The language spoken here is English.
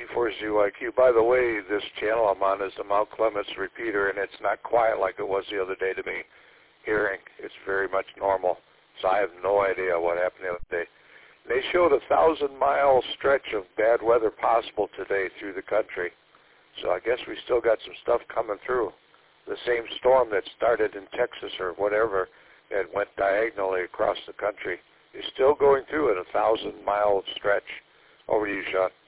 WA4ZYQ. By the way, this channel I'm on is the Mount Clemens repeater, and it's not quiet like it was the other day to me hearing. It's very much normal. So I have no idea what happened the other day. They showed a 1,000-mile stretch of bad weather possible today through the country. So I guess we still got some stuff coming through. The same storm that started in Texas or whatever that went diagonally across the country is still going through it, a 1,000-mile stretch. Over to you, Sean.